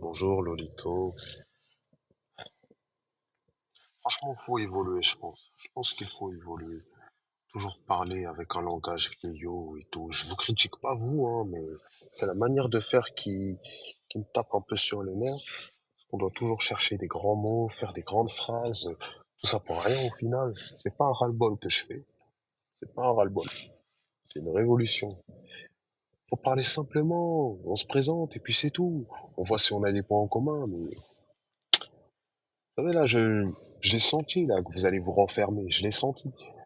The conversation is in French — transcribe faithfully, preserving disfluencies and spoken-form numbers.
Bonjour Lolico. Franchement, faut évoluer, je pense. Je pense qu'il faut évoluer. Toujours parler avec un langage vieillot et tout. Je vous critique pas vous, hein, mais c'est la manière de faire qui, qui me tape un peu sur les nerfs. On doit toujours chercher des grands mots, faire des grandes phrases. Tout ça pour rien au final. C'est pas un ras-le-bol que je fais. C'est pas un ras-le-bol. C'est une révolution. Faut parler simplement. On se présente et puis c'est tout. On voit si on a des points en commun, mais vous savez là, je, je l'ai senti là que vous allez vous renfermer. Je l'ai senti.